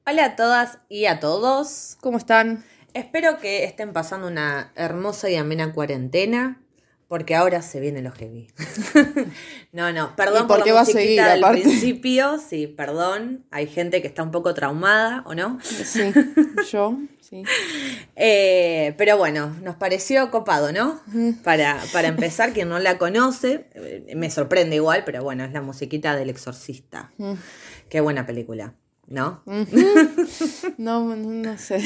Hola a todas y a todos. ¿Cómo están? Espero que estén pasando una hermosa y amena cuarentena, porque ahora se viene lo heavy. Perdón ¿Y por qué la va a musiquita seguir, del aparte? principio. Sí, perdón. Hay gente que está un poco traumada, ¿o no? Sí, yo, sí. Pero bueno, nos pareció copado, ¿no? Para empezar, quien no la conoce, me sorprende igual, pero bueno, es la musiquita del Exorcista. Qué buena película, ¿no? No sé.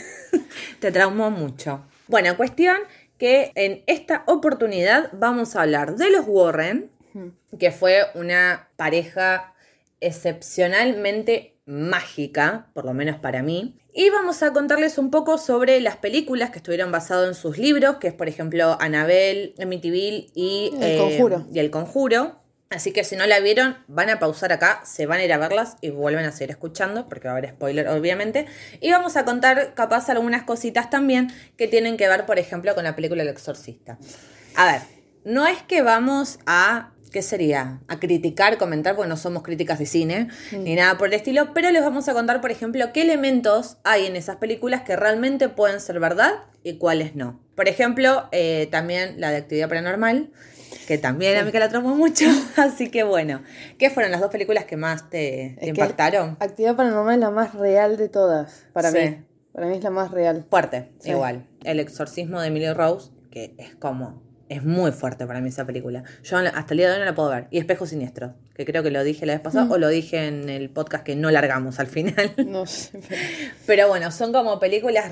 Te traumó mucho. Bueno, cuestión que en esta oportunidad vamos a hablar de los Warren, que fue una pareja excepcionalmente mágica, por lo menos para mí. Y vamos a contarles un poco sobre las películas que estuvieron basadas en sus libros, que es por ejemplo Annabelle, Amityville y El Conjuro. Así que si no la vieron, van a pausar acá, se van a ir a verlas y vuelven a seguir escuchando, porque va a haber spoiler obviamente. Y vamos a contar capaz algunas cositas también que tienen que ver, por ejemplo, con la película El Exorcista. A ver, no es que vamos a... ¿Qué sería? A criticar, comentar, porque no somos críticas de cine, ni nada por el estilo, pero les vamos a contar, por ejemplo, qué elementos hay en esas películas que realmente pueden ser verdad y cuáles no. Por ejemplo, también la de Actividad Paranormal, que también a mí que la traumó mucho, así que bueno. ¿Qué fueron las dos películas que más te impactaron? Actividad Paranormal es la más real de todas, para Sí. mí. Para mí es la más real. Fuerte, Sí. igual. El exorcismo de Emily Rose, que es como... Es muy fuerte para mí esa película. Yo hasta el día de hoy no la puedo ver. Y Espejos Siniestros, que creo que lo dije la vez pasada o lo dije en el podcast que no largamos al final. No sé. Pero bueno, son como películas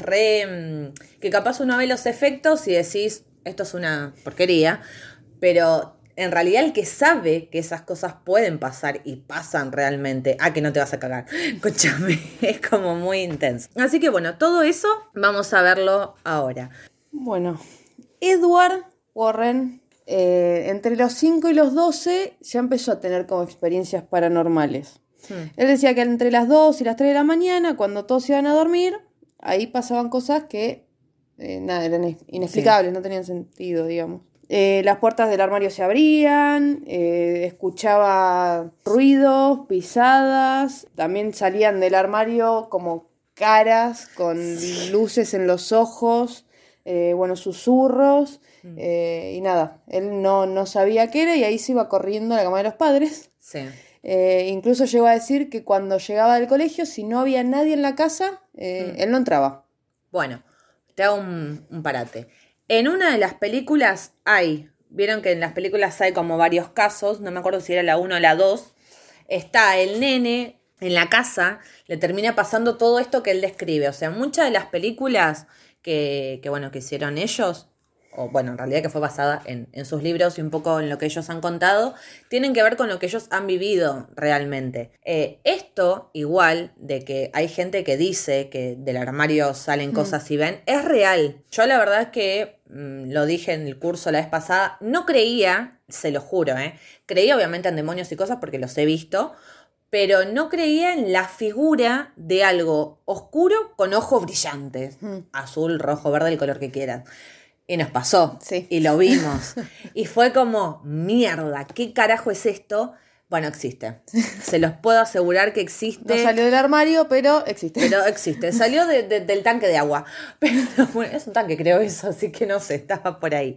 que capaz uno ve los efectos y decís, esto es una porquería. Pero en realidad el que sabe que esas cosas pueden pasar y pasan realmente, que no te vas a cagar. Escúchame, es como muy intenso. Así que bueno, todo eso vamos a verlo ahora. Bueno, Edward Warren, entre los 5 y los 12 ya empezó a tener como experiencias paranormales. Él decía que entre las 2 y las 3 de la mañana, cuando todos iban a dormir, ahí pasaban cosas que eran inexplicables, no tenían sentido, digamos. Las puertas del armario se abrían, escuchaba ruidos, pisadas, también salían del armario como caras con luces en los ojos, susurros. Y nada, él no sabía qué era y ahí se iba corriendo a la cama de los padres. Sí. Incluso llegó a decir que cuando llegaba del colegio, si no había nadie en la casa, él no entraba. Bueno, te hago un parate. En una de las películas vieron que en las películas hay como varios casos, no me acuerdo si era la 1 o la 2, está el nene en la casa, le termina pasando todo esto que él describe. O sea, muchas de las películas que hicieron ellos, o bueno, en realidad que fue basada en sus libros y un poco en lo que ellos han contado, tienen que ver con lo que ellos han vivido realmente. Esto, igual, de que hay gente que dice que del armario salen cosas y ven, es real. Yo la verdad es que, lo dije en el curso la vez pasada, no creía, se lo juro, creía obviamente en demonios y cosas porque los he visto, pero no creía en la figura de algo oscuro con ojos brillantes, azul, rojo, verde, el color que quieras. Y nos pasó, sí. Y lo vimos. Y fue como, mierda, ¿qué carajo es esto? Bueno, existe. Se los puedo asegurar que existe. No salió del armario, pero existe. Pero existe. Salió del tanque de agua. Pero bueno, es un tanque, creo eso, así que no sé, estaba por ahí.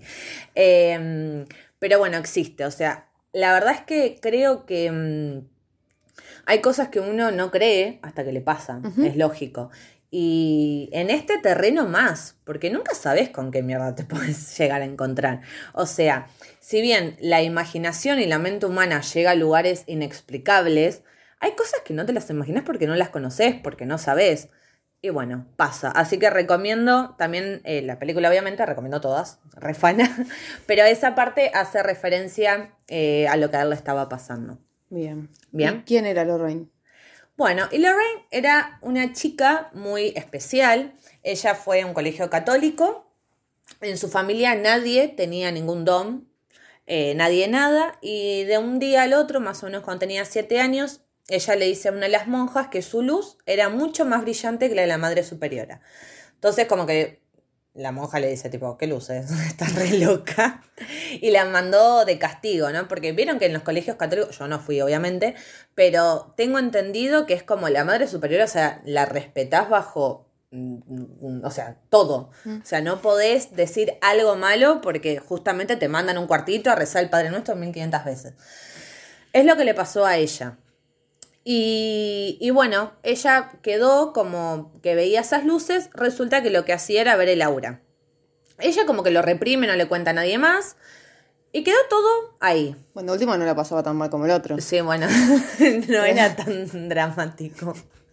Pero bueno, existe. O sea, la verdad es que creo que hay cosas que uno no cree hasta que le pasan. Es lógico. Y en este terreno más, porque nunca sabes con qué mierda te puedes llegar a encontrar. O sea, si bien la imaginación y la mente humana llega a lugares inexplicables, hay cosas que no te las imaginas porque no las conoces, porque no sabes. Y bueno, pasa. Así que recomiendo también la película, obviamente, recomiendo todas, refana, pero esa parte hace referencia a lo que a él le estaba pasando. Bien. ¿Bien? ¿Y quién era Lorraine? Bueno, y Lorraine era una chica muy especial. Ella fue a un colegio católico. En su familia nadie tenía ningún don, nadie nada. Y de un día al otro, más o menos cuando tenía 7 años, ella le dice a una de las monjas que su luz era mucho más brillante que la de la Madre Superiora. Entonces, como que la monja le dice tipo, ¿qué luces? Estás re loca. Y la mandó de castigo, ¿no? Porque vieron que en los colegios católicos, yo no fui obviamente, pero tengo entendido que es como la madre superiora, o sea, la respetás bajo, o sea, todo. O sea, no podés decir algo malo porque justamente te mandan un cuartito a rezar el Padre Nuestro 1500 veces. Es lo que le pasó a ella. Y bueno, ella quedó como que veía esas luces, resulta que lo que hacía era ver el aura. Ella como que lo reprime, no le cuenta a nadie más, y quedó todo ahí. Bueno, último no la pasaba tan mal como el otro. Sí, bueno, no era tan dramático.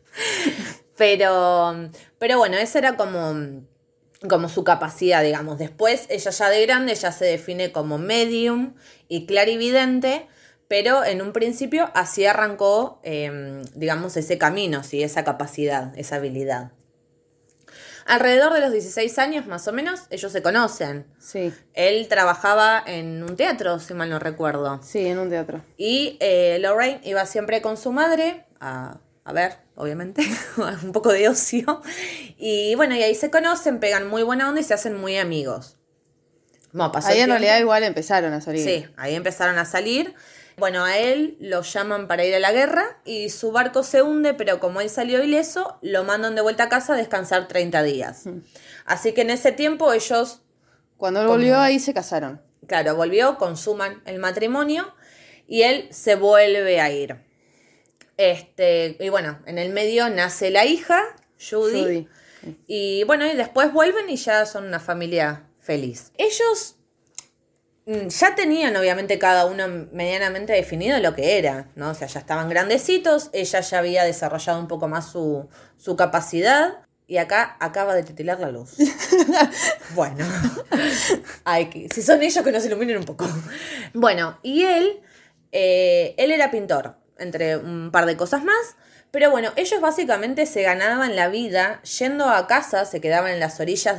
Pero bueno, esa era como su capacidad, digamos. Después, ella ya de grande, ya se define como medium y clarividente, pero en un principio así arrancó, digamos, ese camino, ¿sí? Esa capacidad, esa habilidad. Alrededor de los 16 años, más o menos, ellos se conocen. Sí. Él trabajaba en un teatro, si mal no recuerdo. Sí, en un teatro. Y Lorraine iba siempre con su madre a ver, obviamente, un poco de ocio. Y bueno, y ahí se conocen, pegan muy buena onda y se hacen muy amigos. Bueno, pasó ahí en tiempo. realidad igual empezaron a salir. Sí, ahí empezaron a salir. Bueno, a él lo llaman para ir a la guerra y su barco se hunde, pero como él salió ileso, lo mandan de vuelta a casa a descansar 30 días. Así que en ese tiempo ellos... Cuando él volvió ahí se casaron. Claro, volvió, consuman el matrimonio y él se vuelve a ir. Y bueno, en el medio nace la hija, Judy. Y bueno, y después vuelven y ya son una familia feliz. Ellos ya tenían obviamente cada uno medianamente definido lo que era, ¿no? O sea, ya estaban grandecitos, ella ya había desarrollado un poco más su capacidad. Y acá acaba de titilar la luz. Bueno, si son ellos que nos iluminen un poco. Bueno, y él era pintor, entre un par de cosas más. Pero bueno, ellos básicamente se ganaban la vida yendo a casas, se quedaban en las orillas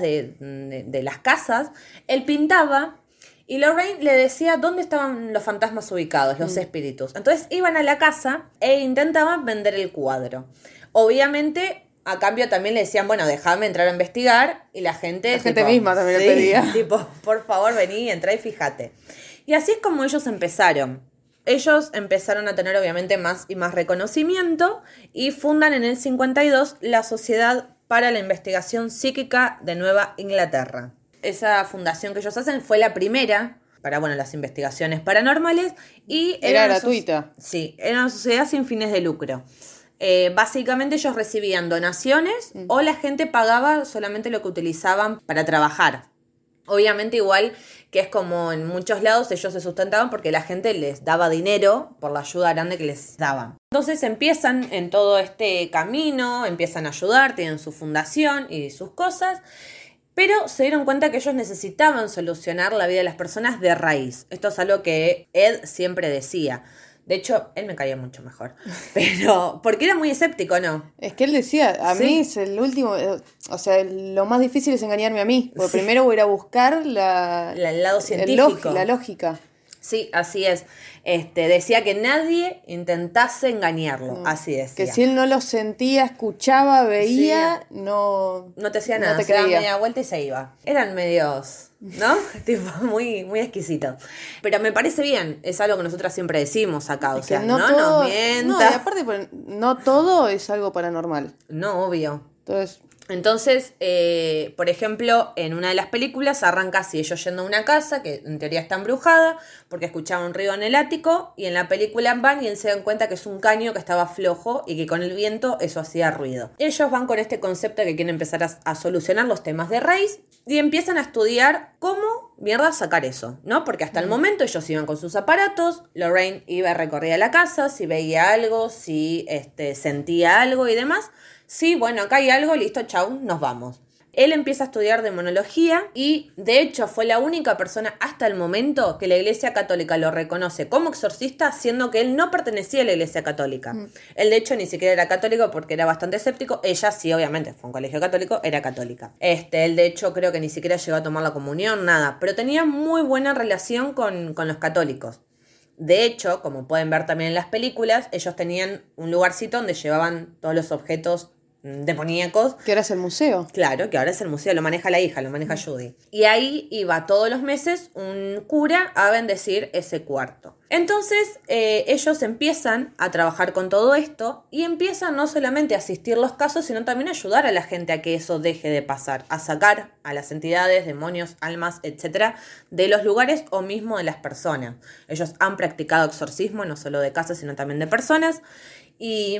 de las casas. Él pintaba y Lorraine le decía dónde estaban los fantasmas ubicados, los espíritus. Entonces iban a la casa e intentaban vender el cuadro. Obviamente, a cambio también le decían, bueno, déjame entrar a investigar. Y la gente misma también le pedía. Tipo, por favor, vení, entrá y fíjate. Y así es como ellos empezaron. Ellos empezaron a tener obviamente más y más reconocimiento y fundan en el 52 la Sociedad para la Investigación Psíquica de Nueva Inglaterra. Esa fundación que ellos hacen fue la primera para, bueno, las investigaciones paranormales y era gratuita. Sí, era una sociedad sin fines de lucro. Básicamente ellos recibían donaciones o la gente pagaba solamente lo que utilizaban para trabajar. Obviamente igual que es como en muchos lados ellos se sustentaban porque la gente les daba dinero por la ayuda grande que les daban. Entonces empiezan en todo este camino, empiezan a ayudar, tienen su fundación y sus cosas, pero se dieron cuenta que ellos necesitaban solucionar la vida de las personas de raíz. Esto es algo que Ed siempre decía. De hecho, él me caía mucho mejor. Pero, porque era muy escéptico, ¿no? Es que él decía, a mí es el último, o sea, lo más difícil es engañarme a mí. Porque primero voy a ir a buscar el lado científico. La lógica. Sí, así es. Decía que nadie intentase engañarlo. No, así decía. Que si él no lo sentía, escuchaba, veía, no te hacía nada. Se daba media vuelta y se iba. Eran medios, ¿no? Tipo, muy, muy exquisitos. Pero me parece bien. Es algo que nosotras siempre decimos acá. O sea, no nos mientas. No, y aparte, no todo es algo paranormal. No, obvio. Entonces, por ejemplo, en una de las películas arranca así, ellos yendo a una casa que en teoría está embrujada porque escuchaban un ruido en el ático y en la película van y se dan cuenta que es un caño que estaba flojo y que con el viento eso hacía ruido. Ellos van con este concepto de que quieren empezar a solucionar los temas de raíz y empiezan a estudiar cómo mierda sacar eso, ¿no? Porque hasta el momento ellos iban con sus aparatos, Lorraine iba y recorría la casa, si veía algo, si sentía algo y demás. Sí, bueno, acá hay algo, listo, chau, nos vamos. Él empieza a estudiar demonología y, de hecho, fue la única persona hasta el momento que la Iglesia Católica lo reconoce como exorcista, siendo que él no pertenecía a la Iglesia Católica. Él, de hecho, ni siquiera era católico porque era bastante escéptico. Ella sí, obviamente, fue un colegio católico, era católica. Él, de hecho, creo que ni siquiera llegó a tomar la comunión, nada. Pero tenía muy buena relación con los católicos. De hecho, como pueden ver también en las películas, ellos tenían un lugarcito donde llevaban todos los objetos demoníacos. Que ahora es el museo. Claro, que ahora es el museo, lo maneja la hija, lo maneja Judy. Y ahí iba todos los meses un cura a bendecir ese cuarto. Entonces ellos empiezan a trabajar con todo esto y empiezan no solamente a asistir los casos, sino también a ayudar a la gente a que eso deje de pasar, a sacar a las entidades, demonios, almas, etcétera, de los lugares o mismo de las personas. Ellos han practicado exorcismo, no solo de casas, sino también de personas. Y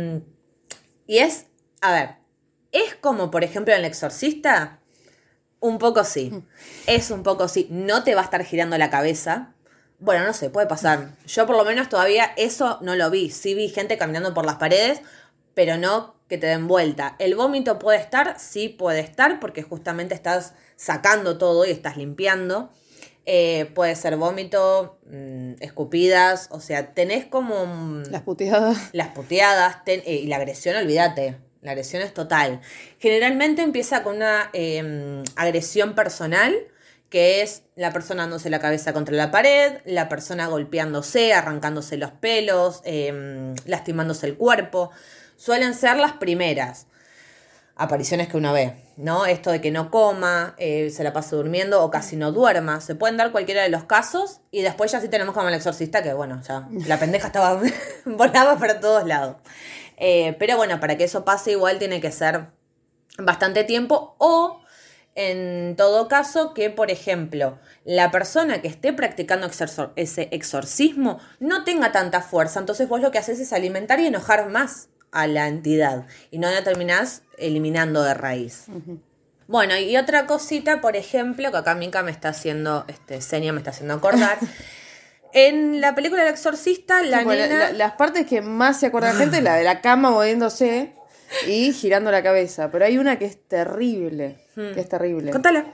es, a ver, es como por ejemplo en El Exorcista, un poco sí, es un poco sí, no te va a estar girando la cabeza. Bueno, no sé, puede pasar. Yo por lo menos todavía eso no lo vi. Sí vi gente caminando por las paredes, pero no que te den vuelta. ¿El vómito puede estar? Sí puede estar, porque justamente estás sacando todo y estás limpiando. Puede ser vómito, escupidas, o sea, tenés como... Las puteadas. Las puteadas y la agresión, olvídate. La agresión es total. Generalmente empieza con una agresión personal, que es la persona dándose la cabeza contra la pared, la persona golpeándose, arrancándose los pelos, lastimándose el cuerpo. Suelen ser las primeras apariciones que uno ve, ¿no? Esto de que no coma, se la pase durmiendo o casi no duerma. Se pueden dar cualquiera de los casos y después ya sí tenemos como El Exorcista, que bueno, ya la pendeja estaba volaba para todos lados. Pero bueno, para que eso pase igual tiene que ser bastante tiempo o... En todo caso, que por ejemplo, la persona que esté practicando ese exorcismo no tenga tanta fuerza, entonces vos lo que haces es alimentar y enojar más a la entidad y no la terminás eliminando de raíz. Uh-huh. Bueno, y otra cosita, por ejemplo, que acá Mica me está haciendo, Senia me está haciendo acordar. En la película El Exorcista, la nena... Las partes que más se acuerda la gente es la de la cama moviéndose y girando la cabeza. Pero hay una que es terrible. Que es terrible. Contala.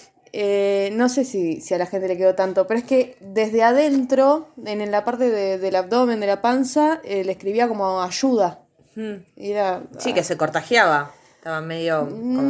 No sé si a la gente le quedó tanto, pero es que desde adentro, en la parte del abdomen, de la panza, le escribía como ayuda. Era, sí, que se cortajeaba. Estaba medio...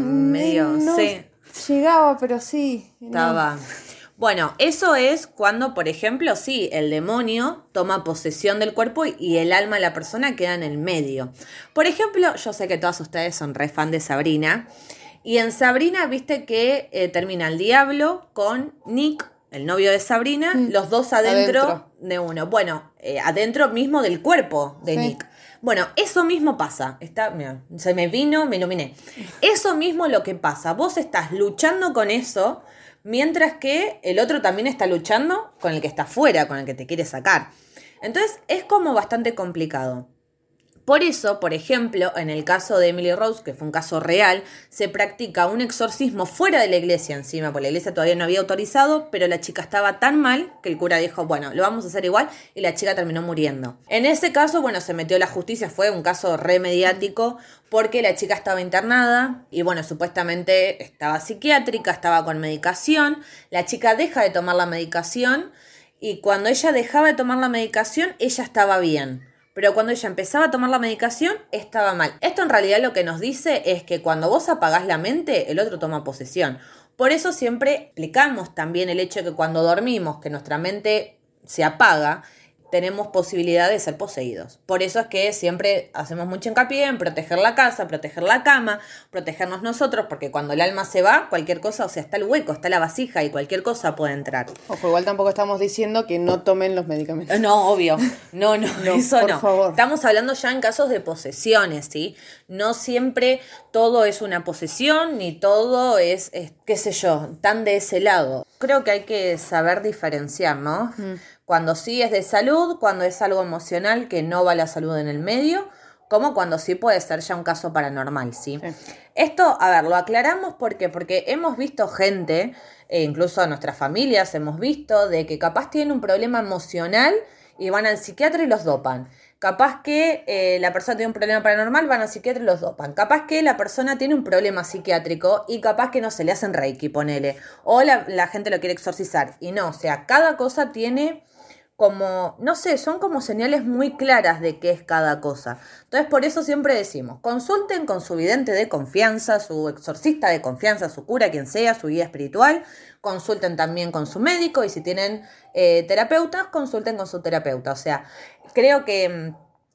no sí. Llegaba, pero sí. Estaba... No. Bueno, eso es cuando, por ejemplo, sí, el demonio toma posesión del cuerpo y el alma de la persona queda en el medio. Por ejemplo, yo sé que todas ustedes son re fan de Sabrina. Y en Sabrina, viste que termina el diablo con Nick, el novio de Sabrina, los dos adentro de uno. Bueno, adentro mismo del cuerpo de Nick. Bueno, eso mismo pasa. Mira, se me vino, me iluminé. Eso mismo es lo que pasa. Vos estás luchando con eso, mientras que el otro también está luchando con el que está afuera, con el que te quiere sacar. Entonces es como bastante complicado. Por eso, por ejemplo, en el caso de Emily Rose, que fue un caso real, se practica un exorcismo fuera de la iglesia encima, porque la iglesia todavía no había autorizado, pero la chica estaba tan mal que el cura dijo, bueno, lo vamos a hacer igual, y la chica terminó muriendo. En ese caso, bueno, se metió la justicia, fue un caso re mediático, porque la chica estaba internada, y bueno, supuestamente estaba psiquiátrica, estaba con medicación, la chica deja de tomar la medicación, y cuando ella dejaba de tomar la medicación, ella estaba bien. Pero cuando ella empezaba a tomar la medicación, estaba mal. Esto en realidad lo que nos dice es que cuando vos apagás la mente, el otro toma posesión. Por eso siempre explicamos también el hecho de que cuando dormimos, que nuestra mente se apaga, tenemos posibilidad de ser poseídos. Por eso es que siempre hacemos mucho hincapié en proteger la casa, proteger la cama, protegernos nosotros, porque cuando el alma se va, cualquier cosa, o sea, está el hueco, está la vasija y cualquier cosa puede entrar. Ojo, igual tampoco estamos diciendo que no tomen los medicamentos. No, obvio. No, eso por no. Favor. Estamos hablando ya en casos de posesiones, ¿sí? No siempre todo es una posesión, ni todo es qué sé yo, tan de ese lado. Creo que hay que saber diferenciar, ¿no? Cuando sí es de salud, cuando es algo emocional que no va la salud en el medio, como cuando sí puede ser ya un caso paranormal, ¿sí? Esto, a ver, lo aclaramos porque hemos visto gente, incluso nuestras familias hemos visto, de que capaz tienen un problema emocional y van al psiquiatra y los dopan. Capaz que la persona tiene un problema paranormal, van al psiquiatra y los dopan. Capaz que la persona tiene un problema psiquiátrico y capaz que no se le hacen reiki, ponele. O la gente lo quiere exorcizar. Y no, o sea, cada cosa tiene como, no sé, son como señales muy claras de qué es cada cosa. Entonces, por eso siempre decimos, consulten con su vidente de confianza, su exorcista de confianza, su cura, quien sea, su guía espiritual. Consulten también con su médico y si tienen terapeutas, consulten con su terapeuta. O sea, creo que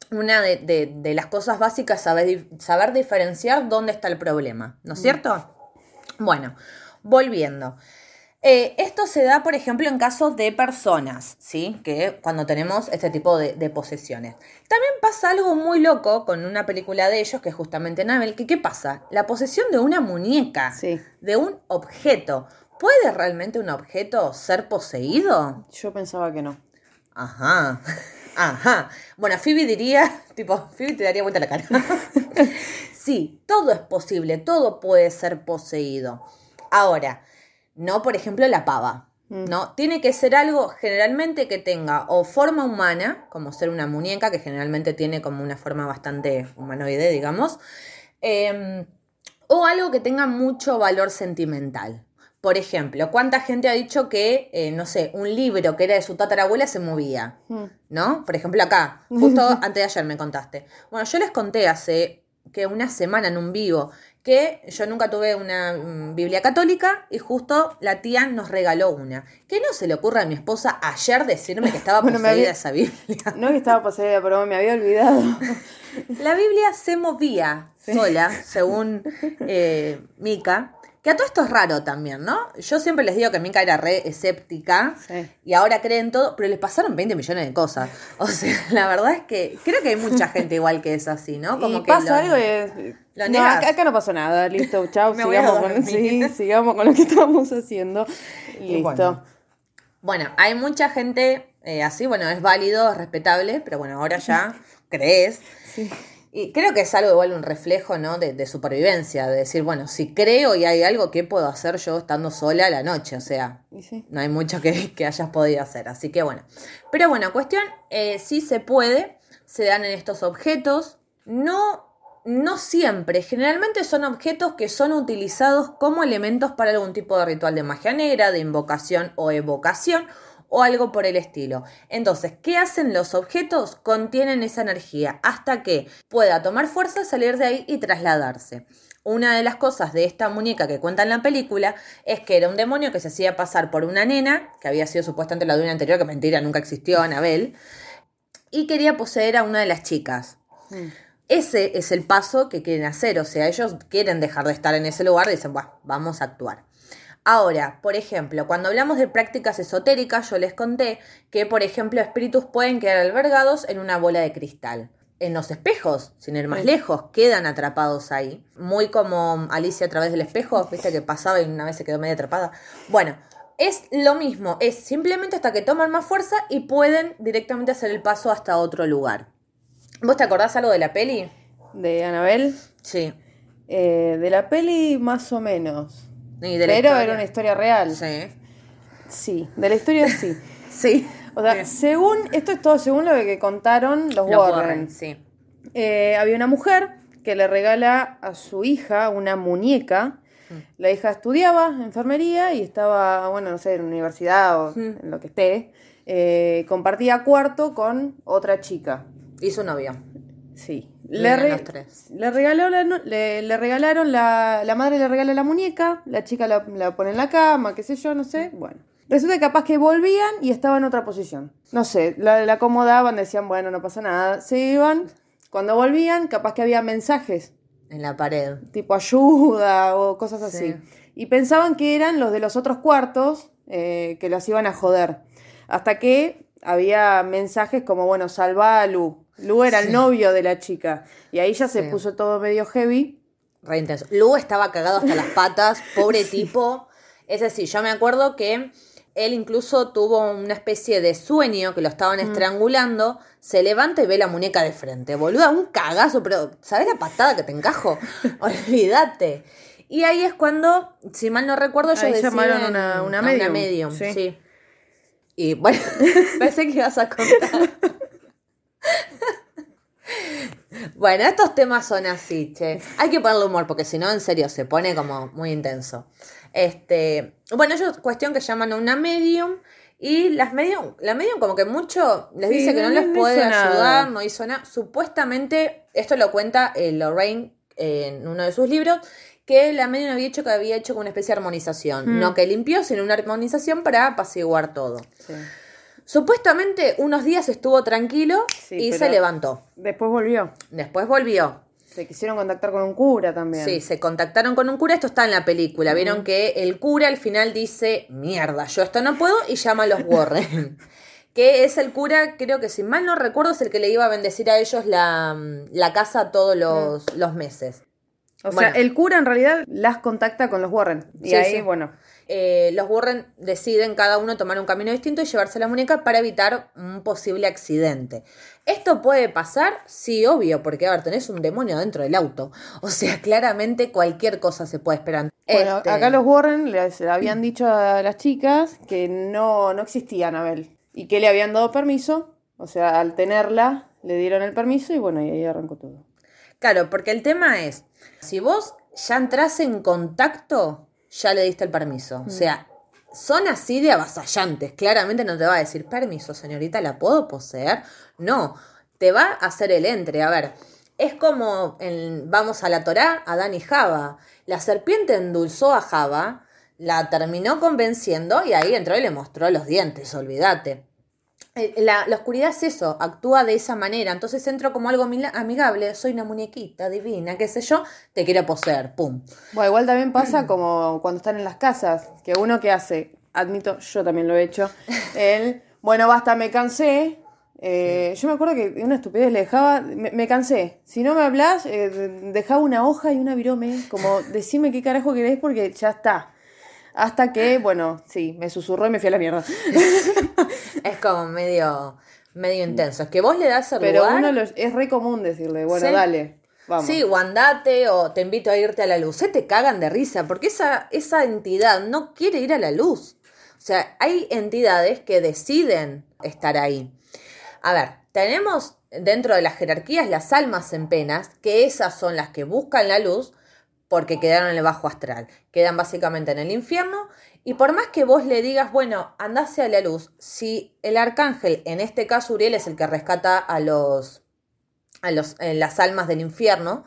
una de las cosas básicas es saber diferenciar dónde está el problema, ¿no es cierto? Bueno, volviendo. Esto se da, por ejemplo, en casos de personas, ¿sí? Que cuando tenemos este tipo de posesiones. También pasa algo muy loco con una película de ellos, que es justamente Annabelle, que ¿qué pasa? La posesión de una muñeca, Sí. de un objeto. ¿Puede realmente un objeto ser poseído? Yo pensaba que no. Ajá. Bueno, Phoebe te daría vuelta la cara. Sí, todo es posible, todo puede ser poseído. Ahora, no, por ejemplo, la pava, ¿no? Tiene que ser algo generalmente que tenga o forma humana, como ser una muñeca, que generalmente tiene como una forma bastante humanoide, digamos, o algo que tenga mucho valor sentimental. Por ejemplo, ¿cuánta gente ha dicho que, no sé, un libro que era de su tatarabuela se movía? ¿No? Por ejemplo, acá, justo antes de ayer me contaste. Bueno, yo les conté hace que una semana en un vivo que yo nunca tuve una Biblia católica y justo la tía nos regaló una. ¿Qué no se le ocurre a mi esposa ayer decirme que estaba poseída esa Biblia? No que estaba poseída, pero me había olvidado. La Biblia se movía sola, según Mica. Que a todo esto es raro también, ¿no? Yo siempre les digo que Mica era re escéptica y ahora creen todo, pero les pasaron 20 millones de cosas. O sea, la verdad es que creo que hay mucha gente igual que es así, ¿no? Como y que pasa algo y... No, acá no pasó nada, listo, chao, sigamos con lo que estamos haciendo. Listo. Bueno, hay mucha gente así, bueno, es válido, es respetable, pero bueno, ahora ya crees. Sí. Y creo que es algo igual un reflejo, ¿no? De supervivencia, de decir, bueno, si creo y hay algo, ¿qué puedo hacer yo estando sola a la noche? O sea, no hay mucho que hayas podido hacer, así que bueno. Pero bueno, cuestión, sí se puede, se dan en estos objetos, no siempre, generalmente son objetos que son utilizados como elementos para algún tipo de ritual de magia negra, de invocación o evocación, o algo por el estilo. Entonces, ¿qué hacen los objetos? Contienen esa energía hasta que pueda tomar fuerza, salir de ahí y trasladarse. Una de las cosas de esta muñeca que cuenta en la película es que era un demonio que se hacía pasar por una nena, que había sido supuestamente la de una anterior, que mentira, nunca existió, Annabelle, y quería poseer a una de las chicas. Ese es el paso que quieren hacer, o sea, ellos quieren dejar de estar en ese lugar y dicen, bueno, vamos a actuar. Ahora, por ejemplo, cuando hablamos de prácticas esotéricas, yo les conté que, por ejemplo, espíritus pueden quedar albergados en una bola de cristal. En los espejos, sin ir más lejos, quedan atrapados ahí. Muy como Alicia a través del espejo, viste que pasaba y una vez se quedó medio atrapada. Bueno, es lo mismo, es simplemente hasta que toman más fuerza y pueden directamente hacer el paso hasta otro lugar. ¿Vos te acordás algo de la peli? ¿De Annabelle? Sí. De la peli más o menos. Pero era una historia real. Sí. Sí, de la historia sí. Sí. O sea, esto es todo según lo que contaron los Warren. Sí. Había una mujer que le regala a su hija una muñeca. La hija estudiaba enfermería y estaba, bueno, no sé, en la universidad o en lo que esté. Compartía cuarto con otra chica. Y su novio. Sí. Le regalaron, la madre le regala la muñeca, la chica la pone en la cama, qué sé yo, no sé. Bueno. Resulta que capaz que volvían y estaba en otra posición. No sé, la acomodaban, decían, bueno, no pasa nada. Se iban. Cuando volvían, capaz que había mensajes. En la pared. Tipo ayuda o cosas así. Sí. Y pensaban que eran los de los otros cuartos que los iban a joder. Hasta que había mensajes como, bueno, salva a Lu. Lu era el novio de la chica. Y ahí ya se puso todo medio heavy. Re intenso. Lu estaba cagado hasta las patas. Pobre tipo. Es decir, yo me acuerdo que él incluso tuvo una especie de sueño que lo estaban estrangulando. Se levanta y ve la muñeca de frente. Boluda, un cagazo. Pero, ¿sabés la patada que te encajo? Olvídate. Y ahí es cuando, si mal no recuerdo, ellos deciden... llamaron una medium. Una medium, sí. Y bueno, pensé que ibas a contar... Bueno, estos temas son así, che. Hay que ponerle humor porque si no, en serio, se pone como muy intenso. Bueno, ellos cuestión que llaman a una medium y la medium como que mucho les dice que no les puede ayudar, no hizo nada. Supuestamente, esto lo cuenta Lorraine en uno de sus libros, que la medium había hecho como una especie de armonización. No que limpió, sino una armonización para apaciguar todo. Sí. Supuestamente unos días estuvo tranquilo y se levantó. Después volvió. Se quisieron contactar con un cura también. Sí, se contactaron con un cura, esto está en la película. Vieron que el cura al final dice, mierda, yo esto no puedo, y llama a los Warren. Que es el cura, creo que si mal no recuerdo, es el que le iba a bendecir a ellos la casa todos los meses. O sea, el cura en realidad las contacta con los Warren. Y ahí, bueno. Los Warren deciden cada uno tomar un camino distinto y llevarse la muñeca para evitar un posible accidente. ¿Esto puede pasar? Sí, obvio, porque, a ver, tenés un demonio dentro del auto. O sea, claramente cualquier cosa se puede esperar. Bueno, acá los Warren les habían dicho a las chicas que no existía Annabelle y que le habían dado permiso. O sea, al tenerla, le dieron el permiso y bueno, y ahí arrancó todo. Claro, porque el tema es, si vos ya entras en contacto, ya le diste el permiso. O sea, son así de avasallantes. Claramente no te va a decir, permiso, señorita, ¿la puedo poseer? No, te va a hacer el entre. A ver, es como, vamos a la Torá, Adán y Java. La serpiente endulzó a Java, la terminó convenciendo y ahí entró y le mostró los dientes, olvídate. La oscuridad es eso, actúa de esa manera. Entonces entro como algo amigable, soy una muñequita divina, qué sé yo, te quiero poseer, pum. Bueno, igual también pasa como cuando están en las casas, que uno que hace, admito, yo también lo he hecho, bueno, basta, me cansé. Yo me acuerdo que una estupidez le dejaba, me cansé, si no me hablas, dejaba una hoja y una virome, como decime qué carajo querés porque ya está. Hasta que, bueno, sí, me susurró y me fui a la mierda. Es como medio intenso. Es que vos le das el Pero lugar. Es re común decirle, bueno, sí, dale, vamos. Sí, o andate, o te invito a irte a la luz. Se te cagan de risa, porque esa entidad no quiere ir a la luz. O sea, hay entidades que deciden estar ahí. A ver, tenemos dentro de las jerarquías las almas en penas, que esas son las que buscan la luz, porque quedaron en el bajo astral. Quedan básicamente en el infierno. Y por más que vos le digas, bueno, andase a la luz, si el arcángel, en este caso Uriel, es el que rescata a las almas del infierno,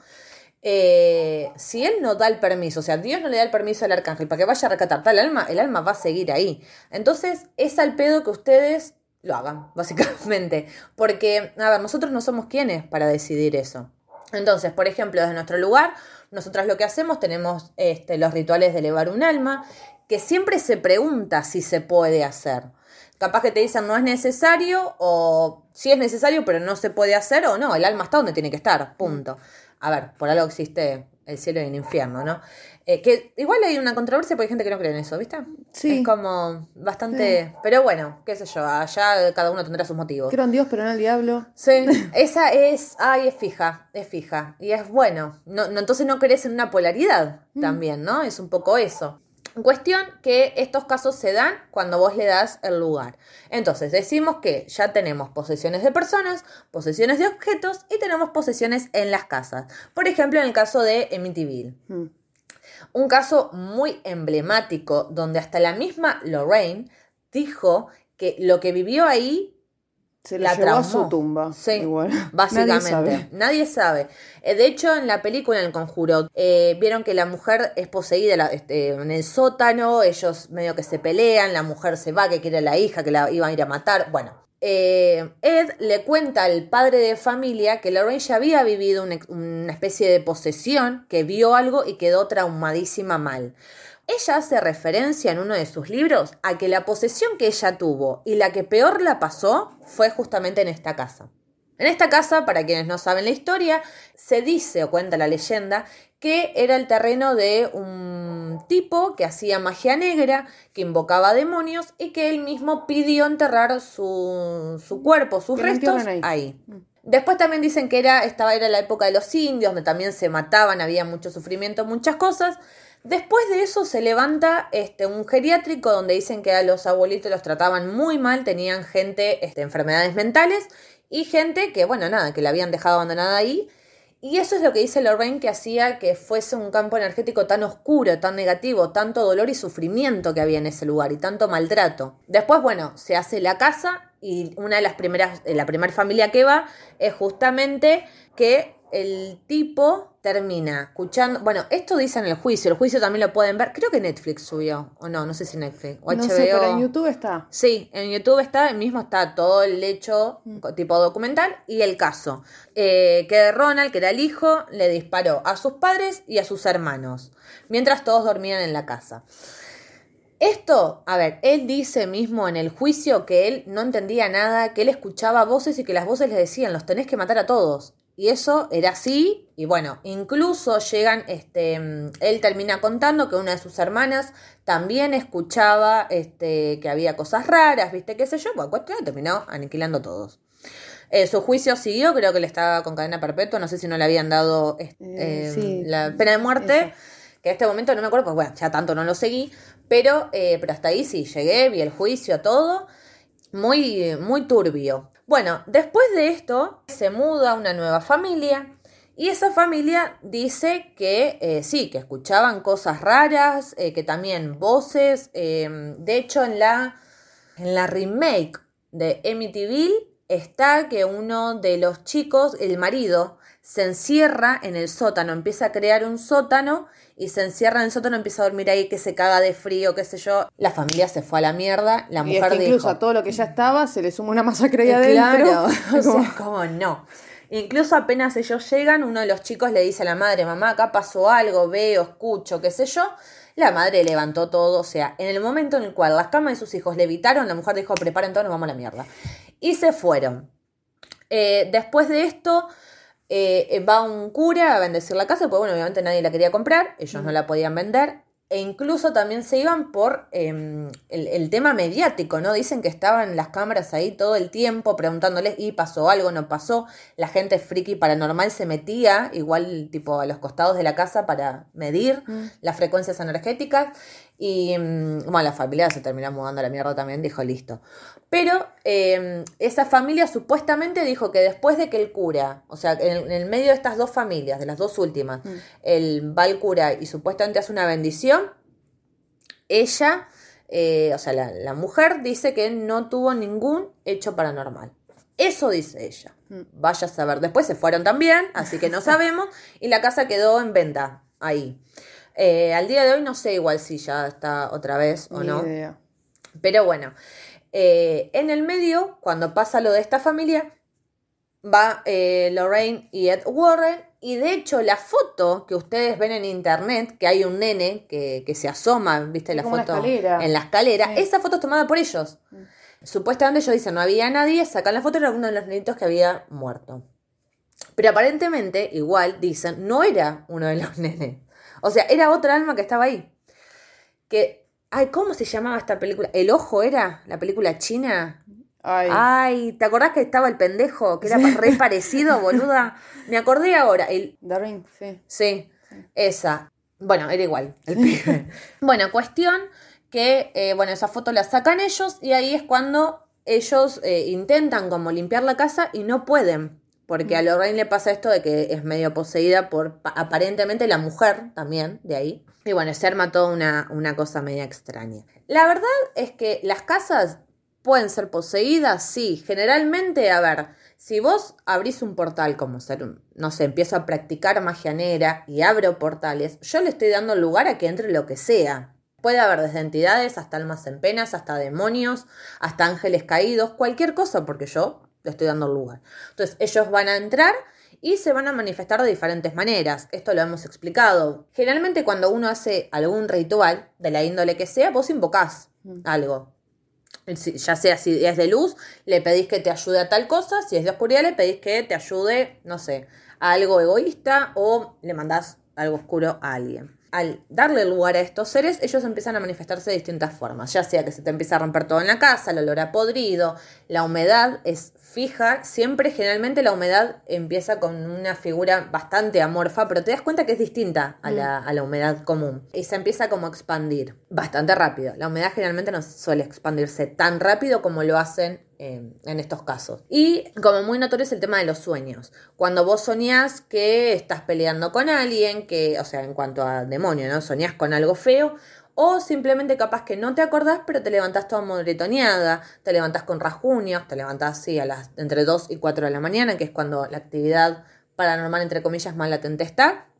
si él no da el permiso, o sea, Dios no le da el permiso al arcángel para que vaya a rescatar tal alma, el alma va a seguir ahí. Entonces, es al pedo que ustedes lo hagan, básicamente. Porque, a ver, nosotros no somos quienes para decidir eso. Entonces, por ejemplo, desde nuestro lugar, nosotras lo que hacemos, tenemos los rituales de elevar un alma, que siempre se pregunta si se puede hacer. Capaz que te dicen no es necesario, o sí es necesario, pero no se puede hacer, o no, el alma está donde tiene que estar, punto. A ver, por algo existe el cielo y el infierno, ¿no? Que igual hay una controversia porque hay gente que no cree en eso, ¿viste? Sí. Es como bastante... Sí. Pero bueno, qué sé yo, allá cada uno tendrá sus motivos. Creo en Dios, pero no en el diablo. Sí, esa es... Ay, es fija. Y es bueno. No, entonces no crees en una polaridad también, ¿no? Es un poco eso. Cuestión que estos casos se dan cuando vos le das el lugar. Entonces decimos que ya tenemos posesiones de personas, posesiones de objetos y tenemos posesiones en las casas. Por ejemplo, en el caso de Amityville. Un caso muy emblemático donde hasta la misma Lorraine dijo que lo que vivió ahí se la llevó a su tumba. Sí, igual. básicamente. Nadie sabe. De hecho, en la película, en El Conjuro, vieron que la mujer es poseída en el sótano, ellos medio que se pelean, la mujer se va, que quiere a la hija, que la iban a ir a matar. Bueno, Ed le cuenta al padre de familia que Lorraine ya había vivido una especie de posesión, que vio algo y quedó traumadísima mal. Ella hace referencia en uno de sus libros a que la posesión que ella tuvo y la que peor la pasó fue justamente en esta casa. En esta casa, para quienes no saben la historia, se dice o cuenta la leyenda que era el terreno de un tipo que hacía magia negra, que invocaba demonios y que él mismo pidió enterrar su cuerpo, sus restos ahí. Después también dicen que era la época de los indios, donde también se mataban, había mucho sufrimiento, muchas cosas. Después de eso se levanta un geriátrico donde dicen que a los abuelitos los trataban muy mal, tenían gente, enfermedades mentales y gente que, que la habían dejado abandonada ahí. Y eso es lo que dice Lorraine, que hacía que fuese un campo energético tan oscuro, tan negativo, tanto dolor y sufrimiento que había en ese lugar y tanto maltrato. Después, se hace la casa y una de las la primera familia que va es justamente que el tipo termina escuchando, bueno, esto dice en el juicio también lo pueden ver, creo que Netflix subió, o no sé si Netflix, o No HBO. sé, pero en YouTube está. Sí, en YouTube mismo está todo el hecho tipo documental y el caso. Que Ronald, que era el hijo, le disparó a sus padres y a sus hermanos, mientras todos dormían en la casa. Esto, a ver, él dice mismo en el juicio que él no entendía nada, que él escuchaba voces y que las voces le decían, los tenés que matar a todos. Y eso era así, y bueno, incluso llegan, él termina contando que una de sus hermanas también escuchaba que había cosas raras, viste, qué sé yo, bueno, cuestión terminó aniquilando a todos. Su juicio siguió, creo que él estaba con cadena perpetua, no sé si no le habían dado sí, la pena de muerte. eso. Que en este momento no me acuerdo, pues bueno, ya tanto no lo seguí, pero hasta ahí sí, llegué, vi el juicio, todo, muy, muy turbio. Bueno, después de esto, se muda a una nueva familia, y esa familia dice que sí, que escuchaban cosas raras, que también voces, de hecho en la remake de Amityville está que uno de los chicos, el marido, se encierra en el sótano, empieza a crear un sótano y se encierra en el sótano, empieza a dormir ahí, que se caga de frío, qué sé yo. La familia se fue a la mierda, la Y mujer es que incluso dijo... a todo lo que ya estaba se le suma una masacre ahí adentro. Claro, o sea, ¿cómo no? Incluso apenas ellos llegan, uno de los chicos le dice a la madre, mamá, acá pasó algo, veo, escucho, qué sé yo. La madre levantó todo, o sea, en el momento en el cual las camas de sus hijos levitaron, la mujer dijo, preparen todo, nos vamos a la mierda. Y se fueron. Después de esto, va un cura a bendecir la casa, porque bueno, obviamente nadie la quería comprar, ellos no la podían vender. E incluso también se iban por el tema mediático, ¿no? Dicen que estaban las cámaras ahí todo el tiempo preguntándoles, ¿y pasó algo? ¿No pasó? La gente friki paranormal se metía, igual tipo a los costados de la casa para medir las frecuencias energéticas. Y bueno, la familia se terminó mudando a la mierda también, dijo listo. Pero esa familia supuestamente dijo que después de que el cura, o sea, en el medio de estas dos familias, de las dos últimas, va el cura y supuestamente hace una bendición, ella, o sea, la mujer dice que no tuvo ningún hecho paranormal. Eso dice ella. Vaya a saber. Después se fueron también, así que no sabemos, y la casa quedó en venta ahí. Al día de hoy no sé igual si ya está otra vez o no. Ni idea. Pero bueno, en el medio, cuando pasa lo de esta familia, va Lorraine y Ed Warren, y de hecho la foto que ustedes ven en internet, que hay un nene que se asoma, ¿viste? La como foto la escalera. en la escalera, Sí. Esa foto es tomada por ellos. Supuestamente ellos dicen no había nadie, sacan la foto, era uno de los nenitos que había muerto. Pero aparentemente, igual dicen, no era uno de los nenes. O sea, era otra alma que estaba ahí. ¿Cómo se llamaba esta película? ¿El Ojo era? ¿La película china? Ay, ¿te acordás que estaba el pendejo? Que era re parecido, boluda. Me acordé ahora. The Ring, sí. Sí, esa. Bueno, era igual, el pibe. Bueno, cuestión que, esa foto la sacan ellos y ahí es cuando ellos intentan como limpiar la casa y no pueden. Porque a Lorraine le pasa esto de que es medio poseída por aparentemente la mujer también de ahí. Y bueno, se arma toda una cosa media extraña. La verdad es que las casas pueden ser poseídas, sí. Generalmente, a ver, si vos abrís un portal como ser, no sé, empiezo a practicar magia negra y abro portales, yo le estoy dando lugar a que entre lo que sea. Puede haber desde entidades hasta almas en penas, hasta demonios, hasta ángeles caídos, cualquier cosa, porque yo le estoy dando lugar. Entonces ellos van a entrar y se van a manifestar de diferentes maneras. Esto lo hemos explicado. Generalmente cuando uno hace algún ritual, de la índole que sea, vos invocás algo. Ya sea si es de luz, le pedís que te ayude a tal cosa. Si es de oscuridad, le pedís que te ayude, no sé, a algo egoísta o le mandás algo oscuro a alguien. Al darle lugar a estos seres, ellos empiezan a manifestarse de distintas formas, ya sea que se te empieza a romper todo en la casa, el olor a podrido, la humedad es fija, siempre generalmente la humedad empieza con una figura bastante amorfa, pero te das cuenta que es distinta a la humedad común y se empieza como a expandir bastante rápido. La humedad generalmente no suele expandirse tan rápido como lo hacen en estos casos. Y como muy notorio es el tema de los sueños. Cuando vos soñás que estás peleando con alguien, que, o sea, en cuanto a demonio, ¿no? Soñás con algo feo, o simplemente capaz que no te acordás, pero te levantás toda moretoneada, te levantás con rasguños, te levantás sí, entre 2 y 4 de la mañana, que es cuando la actividad paranormal, entre comillas, más latente está.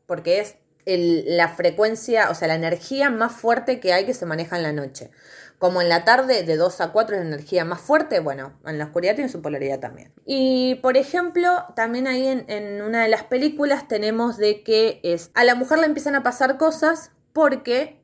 porque es la frecuencia, o sea, la energía más fuerte que hay que se maneja en la noche. Como en la tarde, de 2 a 4 es la energía más fuerte, bueno, en la oscuridad tiene su polaridad también. Y, por ejemplo, también ahí en una de las películas tenemos de que a la mujer le empiezan a pasar cosas porque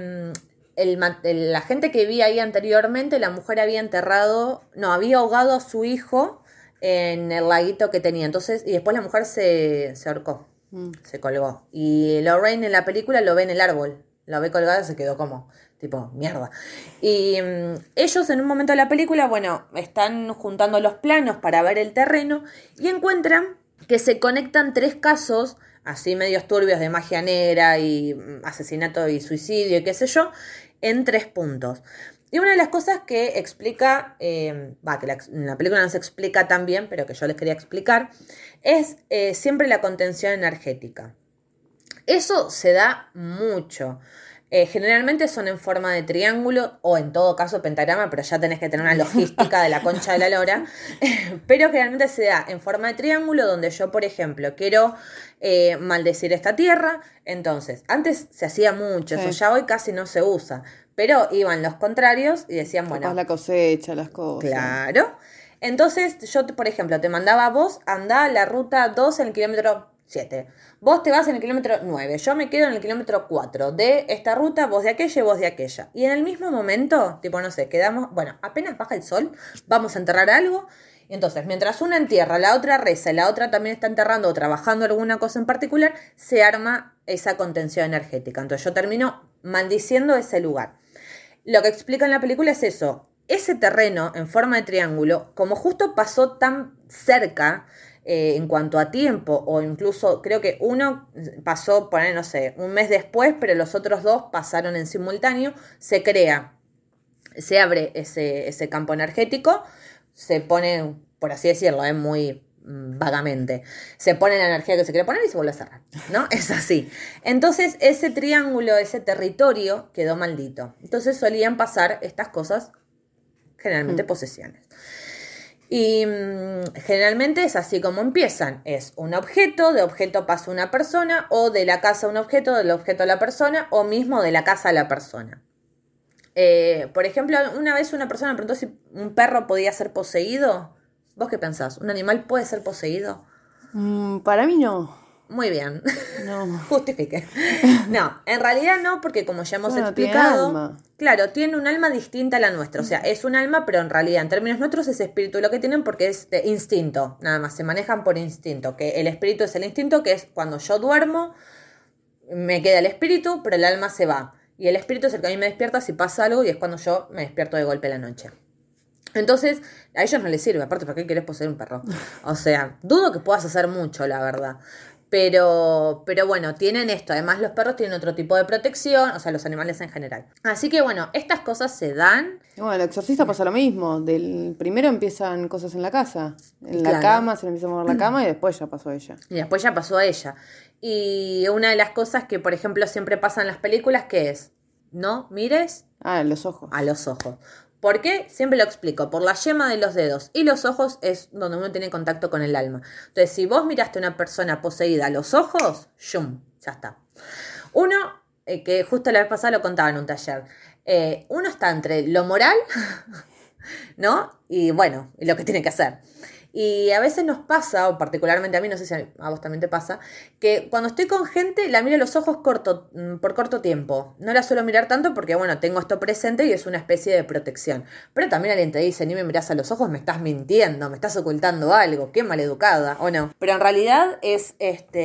la gente que vi ahí anteriormente, la mujer había ahogado a su hijo en el laguito que tenía. Entonces, y después la mujer se ahorcó, se colgó. Y Lorraine en la película lo ve en el árbol, lo ve colgada y se quedó como... tipo, mierda. Y ellos en un momento de la película, bueno, están juntando los planos para ver el terreno y encuentran que se conectan 3 casos, así medios turbios de magia negra y asesinato y suicidio y qué sé yo, en 3 puntos. Y una de las cosas que explica, que en la película no se explica tan bien, pero que yo les quería explicar, es siempre la contención energética. Eso se da mucho. Generalmente son en forma de triángulo o en todo caso pentagrama, pero ya tenés que tener una logística de la concha de la lora. Pero generalmente se da en forma de triángulo donde yo, por ejemplo, quiero maldecir esta tierra. Entonces, antes se hacía mucho, sí. Eso ya hoy casi no se usa. Pero iban los contrarios y decían, bueno... capaz la cosecha, las cosas. Claro. Entonces yo, por ejemplo, te mandaba a vos, andá la ruta 2 en el kilómetro 7. Vos te vas en el kilómetro 9, yo me quedo en el kilómetro 4 de esta ruta, vos de aquella y vos de aquella. Y en el mismo momento, tipo, no sé, quedamos, bueno, apenas baja el sol, vamos a enterrar algo. Y entonces, mientras una entierra, la otra reza, la otra también está enterrando o trabajando alguna cosa en particular, se arma esa contención energética. Entonces yo termino maldiciendo ese lugar. Lo que explica en la película es eso. Ese terreno en forma de triángulo, como justo pasó tan cerca... en cuanto a tiempo, o incluso creo que uno pasó, no sé, un mes después, pero los otros 2 pasaron en simultáneo, se abre ese campo energético, se pone, por así decirlo, muy vagamente, se pone la energía que se quiere poner y se vuelve a cerrar, ¿no? Es así. Entonces ese triángulo, ese territorio quedó maldito. Entonces solían pasar estas cosas, generalmente posesiones. Y generalmente es así como empiezan. Es un objeto, de objeto pasa una persona, o de la casa a un objeto, del objeto a la persona, o mismo de la casa a la persona. Por ejemplo, una vez una persona me preguntó si un perro podía ser poseído. ¿Vos qué pensás? ¿Un animal puede ser poseído? Para mí no. Muy bien. No. Justifique. No, en realidad no, porque como ya hemos explicado, tiene alma. Claro, tiene un alma distinta a la nuestra. O sea, es un alma, pero en realidad, en términos nuestros, es espíritu lo que tienen porque es de instinto. Nada más, se manejan por instinto. Que el espíritu es el instinto, que es cuando yo duermo, me queda el espíritu, pero el alma se va. Y el espíritu es el que a mí me despierta si pasa algo y es cuando yo me despierto de golpe a la noche. Entonces, a ellos no les sirve. Aparte, ¿para qué querés poseer un perro? O sea, dudo que puedas hacer mucho, la verdad. Pero bueno, tienen esto. Además, los perros tienen otro tipo de protección. O sea, los animales en general. Así que bueno, estas cosas se dan. Bueno, el exorcista pasa lo mismo. Del primero empiezan cosas en la casa. En la cama, se le empieza a mover la cama y después ya pasó a ella. Y después ya pasó a ella. Y una de las cosas que, por ejemplo, siempre pasa en las películas, ¿qué es? ¿No mires? A los ojos. A los ojos. ¿Por qué? Siempre lo explico. Por la yema de los dedos. Y los ojos es donde uno tiene contacto con el alma. Entonces, si vos miraste a una persona poseída a los ojos, ¡shum! Ya está. Uno, que justo la vez pasada lo contaba en un taller. Uno está entre lo moral, ¿no? Y bueno, y lo que tiene que hacer. Y a veces nos pasa, o particularmente a mí, no sé si a vos también te pasa, que cuando estoy con gente la miro a los ojos por corto tiempo. No la suelo mirar tanto porque, bueno, tengo esto presente y es una especie de protección. Pero también alguien te dice, ni me mirás a los ojos, me estás mintiendo, me estás ocultando algo, qué maleducada, ¿o no? Pero en realidad es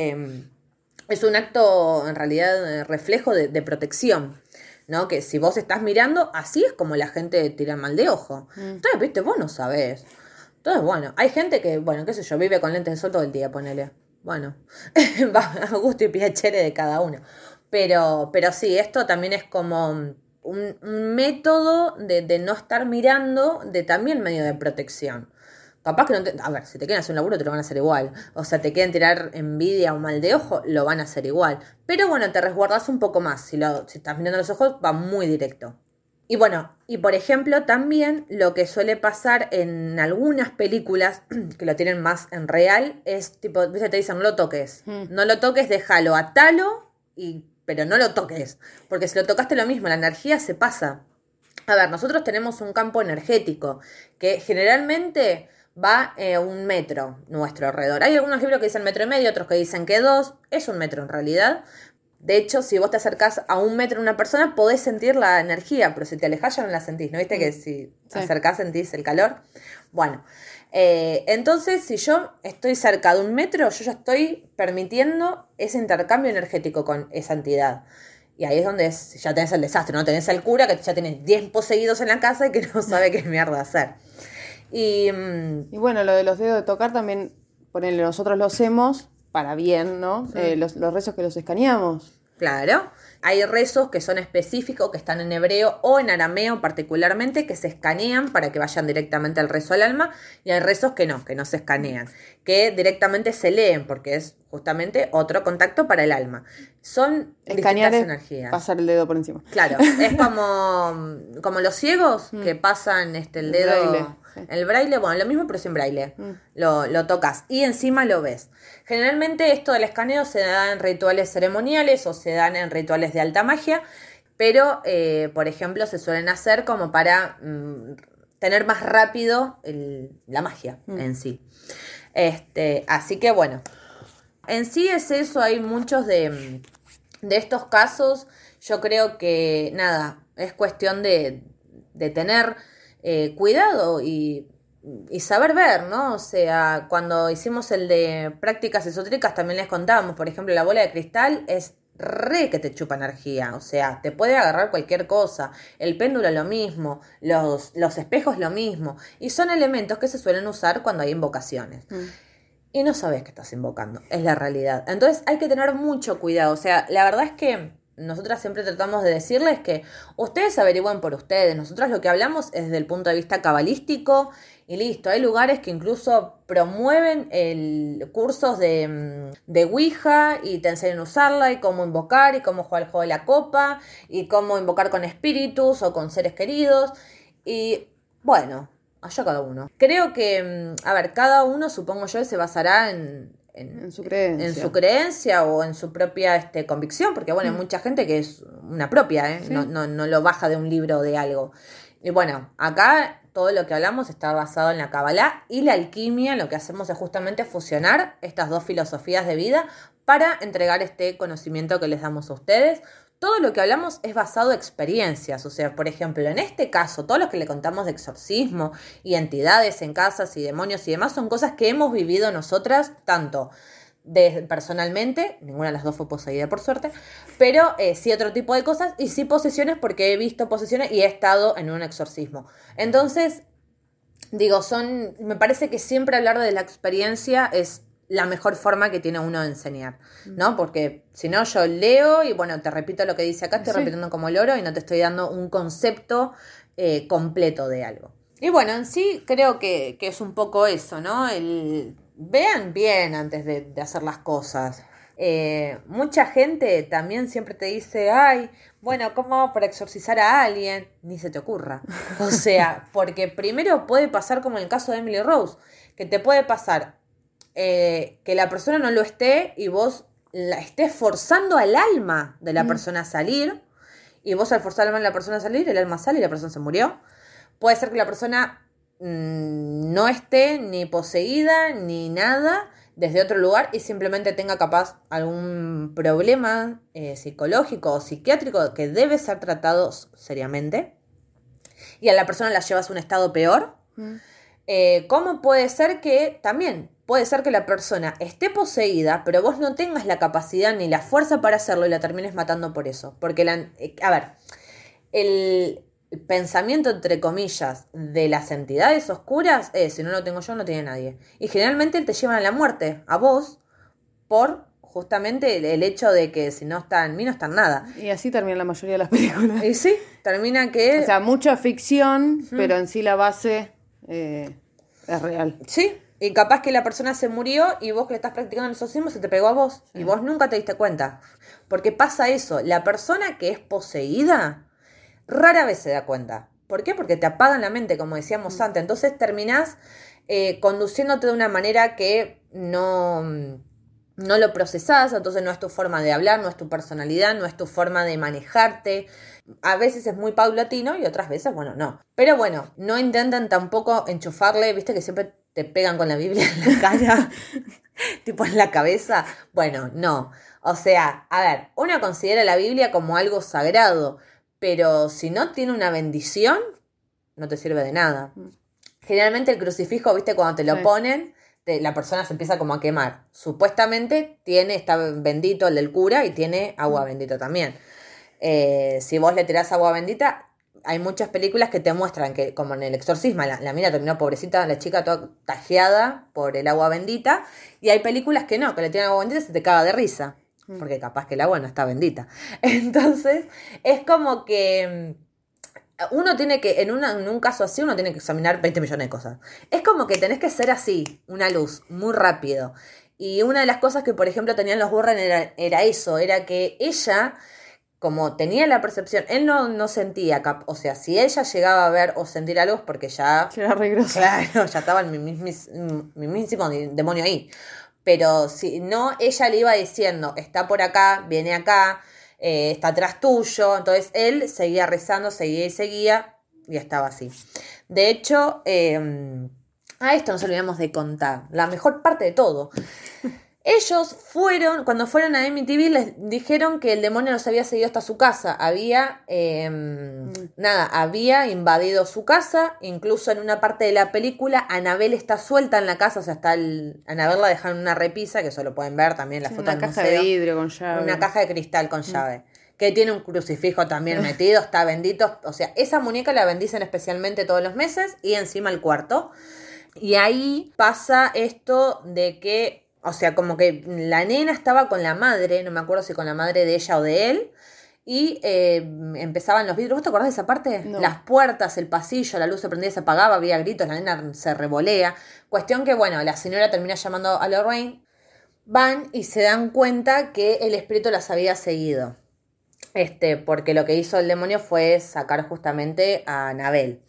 un acto, en realidad, reflejo de protección. ¿No? Que si vos estás mirando, así es como la gente tira mal de ojo. Entonces, viste, vos no sabés. Entonces, bueno, hay gente que, bueno, qué sé yo, vive con lentes de sol todo el día, ponele. Bueno, va a gusto y piacere de cada uno. Pero sí, esto también es como un método de no estar mirando, de también medio de protección. Capaz que no te... A ver, si te quieren hacer un laburo te lo van a hacer igual. O sea, te quieren tirar envidia o mal de ojo, lo van a hacer igual. Pero bueno, te resguardas un poco más. Si estás mirando los ojos, va muy directo. Y bueno, Y por ejemplo, también lo que suele pasar en algunas películas que lo tienen más en real es tipo, ¿viste? Te dicen no lo toques, no lo toques, déjalo, atalo, pero no lo toques, porque si lo tocaste lo mismo, la energía se pasa. A ver, nosotros tenemos un campo energético que generalmente va 1 metro nuestro alrededor. Hay algunos libros que dicen 1,5 metros, otros que dicen que 2, es 1 metro en realidad. De hecho, si vos te acercás a 1 metro a una persona, podés sentir la energía, pero si te alejás ya no la sentís, ¿no viste? Que si te acercás sentís el calor. Bueno, entonces si yo estoy cerca de 1 metro, yo ya estoy permitiendo ese intercambio energético con esa entidad. Y ahí es donde ya tenés el desastre, ¿no? Tenés al cura que ya tenés 10 poseídos en la casa y que no sabe qué mierda hacer. Y bueno, lo de los dedos de tocar también, ponele, nosotros lo hacemos para bien, ¿no? Los rezos que los escaneamos. Claro, hay rezos que son específicos, que están en hebreo o en arameo particularmente, que se escanean para que vayan directamente al rezo al alma, y hay rezos que no se escanean, que directamente se leen, porque es justamente otro contacto para el alma. Son escanear distintas energías. Pasar el dedo por encima. Claro, es como los ciegos que pasan el dedo, braille, el braille, bueno, lo mismo pero sin braille, lo tocas y encima lo ves. Generalmente esto del escaneo se da en rituales ceremoniales o se dan en rituales de alta magia, pero por ejemplo se suelen hacer como para tener más rápido la magia en sí. Así que bueno, en sí es eso, hay muchos de estos casos. Yo creo que nada, es cuestión de tener cuidado y saber ver, ¿no? O sea, cuando hicimos el de prácticas esotéricas también les contábamos, por ejemplo, la bola de cristal es que te chupa energía, o sea, te puede agarrar cualquier cosa, el péndulo lo mismo, los espejos lo mismo, y son elementos que se suelen usar cuando hay invocaciones. Y no sabes qué estás invocando, es la realidad. Entonces hay que tener mucho cuidado, o sea, la verdad es que nosotras siempre tratamos de decirles que ustedes averigüen por ustedes. Nosotras lo que hablamos es desde el punto de vista cabalístico y listo. Hay lugares que incluso promueven cursos de Ouija y te enseñan a usarla y cómo invocar y cómo jugar el juego de la copa y cómo invocar con espíritus o con seres queridos. Y bueno, allá cada uno. Creo que, cada uno, supongo yo, se basará en su creencia o en su propia convicción, porque bueno, hay mucha gente que es una propia, ¿sí? no lo baja de un libro o de algo. Y bueno, acá todo lo que hablamos está basado en la Kabbalah y la alquimia. Lo que hacemos es justamente fusionar estas dos filosofías de vida para entregar este conocimiento que les damos a ustedes. Todo lo que hablamos es basado en experiencias, o sea, por ejemplo, en este caso, todo lo que le contamos de exorcismo y entidades en casas y demonios y demás son cosas que hemos vivido nosotras, tanto personalmente, ninguna de las dos fue poseída por suerte, pero sí otro tipo de cosas y sí posesiones porque he visto posesiones y he estado en un exorcismo. Entonces, me parece que siempre hablar de la experiencia es la mejor forma que tiene uno de enseñar, ¿no? Porque si no, yo leo y bueno, te repito lo que dice acá, estoy repitiendo como loro y no te estoy dando un concepto completo de algo. Y bueno, en sí creo que es un poco eso, ¿no? Vean bien antes de hacer las cosas. Mucha gente también siempre te dice, ay, bueno, ¿cómo para exorcizar a alguien? Ni se te ocurra. O sea, porque primero puede pasar como en el caso de Emily Rose, que te puede pasar que la persona no lo esté y vos la estés forzando al alma de la persona a salir, y vos al forzar al alma de la persona a salir, el alma sale y la persona se murió. Puede ser que la persona no esté ni poseída ni nada desde otro lugar y simplemente tenga capaz algún problema psicológico o psiquiátrico que debe ser tratado seriamente y a la persona la llevas a un estado peor. ¿Cómo puede ser que también puede ser que la persona esté poseída, pero vos no tengas la capacidad ni la fuerza para hacerlo y la termines matando por eso? Porque, el pensamiento, entre comillas, de las entidades oscuras es, si no lo tengo yo, no tiene nadie. Y generalmente te llevan a la muerte, a vos, por justamente el hecho de que si no está en mí, no está en nada. Y así termina la mayoría de las películas. Y sí, termina que... O sea, mucha ficción, pero en sí la base es real. Sí. Y capaz que la persona se murió y vos que le estás practicando el exorcismo se te pegó a vos. Sí. Y vos nunca te diste cuenta. Porque pasa eso. La persona que es poseída rara vez se da cuenta. ¿Por qué? Porque te apagan la mente, como decíamos antes. Entonces terminás conduciéndote de una manera que no lo procesás, entonces no es tu forma de hablar, no es tu personalidad, no es tu forma de manejarte. A veces es muy paulatino y otras veces, bueno, no. Pero bueno, no intentan tampoco enchufarle, viste que siempre te pegan con la Biblia en la cara, tipo en la cabeza. Bueno, no. O sea, a ver, uno considera la Biblia como algo sagrado, pero si no tiene una bendición, no te sirve de nada. Generalmente el crucifijo, viste, cuando te lo ponen, la persona se empieza como a quemar. Supuestamente está bendito el del cura y tiene agua bendita también. Si vos le tirás agua bendita, hay muchas películas que te muestran que, como en El Exorcismo, la mina terminó pobrecita, la chica toda tajeada por el agua bendita, y hay películas que no, que le tiran agua bendita y se te caga de risa, porque capaz que el agua no está bendita. Entonces, es como que uno tiene que, en un caso así, uno tiene que examinar 20 millones de cosas. Es como que tenés que ser así, una luz, muy rápido. Y una de las cosas que, por ejemplo, tenían los Warren era eso, era que ella, como tenía la percepción, él no sentía, o sea, si ella llegaba a ver o sentir algo es porque ya... Era re groso. Claro, ya estaba el mismísimo demonio ahí. Pero si no, ella le iba diciendo, está por acá, viene acá, está atrás tuyo. Entonces él seguía rezando, seguía y estaba así. De hecho, a esto nos olvidamos de contar, la mejor parte de todo. Ellos cuando fueron a MTV, les dijeron que el demonio los había seguido hasta su casa. Había invadido su casa. Incluso en una parte de la película, Annabelle está suelta en la casa. O sea, Annabelle la dejan en una repisa, que eso lo pueden ver también en la foto del museo. Una caja de vidrio con llave. Una caja de cristal con llave. Que tiene un crucifijo también metido, está bendito. O sea, esa muñeca la bendicen especialmente todos los meses y encima el cuarto. Y ahí pasa esto de que... O sea, como que la nena estaba con la madre, no me acuerdo si con la madre de ella o de él, y empezaban los vidrios. ¿Vos te acordás de esa parte? No. Las puertas, el pasillo, la luz se prendía y se apagaba, había gritos, la nena se revolea. Cuestión que, bueno, la señora termina llamando a Lorraine, van y se dan cuenta que el espíritu las había seguido. Porque lo que hizo el demonio fue sacar justamente a Annabelle.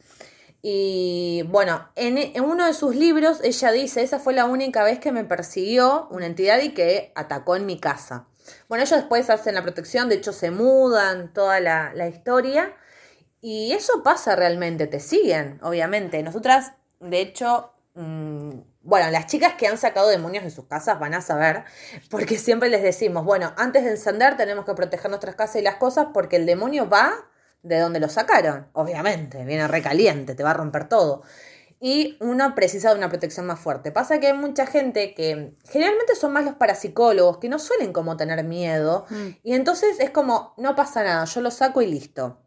Y bueno, en uno de sus libros ella dice, esa fue la única vez que me persiguió una entidad y que atacó en mi casa. Bueno, ellos después hacen la protección, de hecho se mudan, toda la historia, y eso pasa realmente, te siguen, obviamente. Nosotras, de hecho, bueno, las chicas que han sacado demonios de sus casas van a saber, porque siempre les decimos, bueno, antes de encender tenemos que proteger nuestras casas y las cosas porque el demonio va... de donde lo sacaron, obviamente, viene recaliente, te va a romper todo. Y uno precisa de una protección más fuerte. Pasa que hay mucha gente que generalmente son más los parapsicólogos, que no suelen como tener miedo, y entonces es como, no pasa nada, yo lo saco y listo.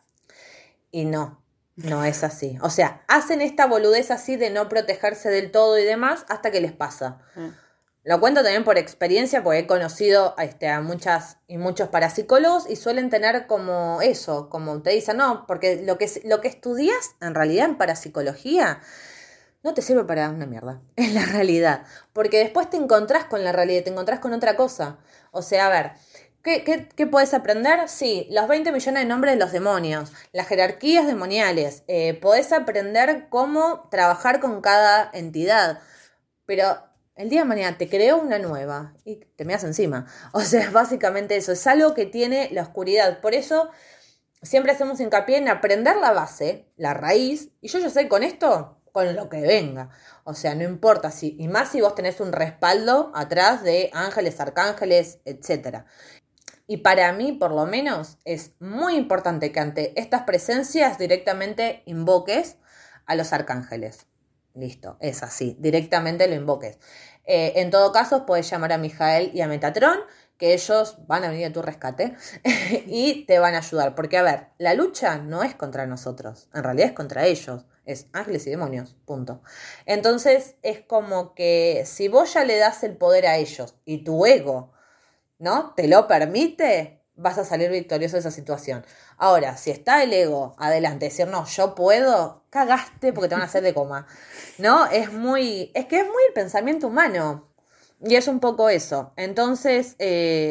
Y no es así. O sea, hacen esta boludez así de no protegerse del todo y demás hasta que les pasa. Lo cuento también por experiencia, porque he conocido a muchas y muchos parapsicólogos y suelen tener como eso, como te dicen, no, porque lo que estudias en realidad en parapsicología no te sirve para una mierda, en la realidad. Porque después te encontrás con la realidad, te encontrás con otra cosa. O sea, a ver, ¿qué puedes aprender? Sí, los 20 millones de nombres de los demonios, las jerarquías demoniales, podés aprender cómo trabajar con cada entidad, pero... el día de mañana te creo una nueva y te me das encima. O sea, básicamente eso. Es algo que tiene la oscuridad. Por eso siempre hacemos hincapié en aprender la base, la raíz. Y yo ya sé con esto, con lo que venga. O sea, no importa si... y más si vos tenés un respaldo atrás de ángeles, arcángeles, etc. Y para mí, por lo menos, es muy importante que ante estas presencias directamente invoques a los arcángeles. Listo, es así, directamente lo invoques. En todo caso, puedes llamar a Mijael y a Metatron, que ellos van a venir a tu rescate y te van a ayudar. Porque, a ver, la lucha no es contra nosotros, en realidad es contra ellos. Es ángeles y demonios, punto. Entonces, es como que si vos ya le das el poder a ellos y tu ego, ¿no?, te lo permite, vas a salir victorioso de esa situación. Ahora, si está el ego adelante, decir, no, yo puedo, cagaste porque te van a hacer de coma. ¿No? Es que es muy el pensamiento humano. Y es un poco eso. Entonces,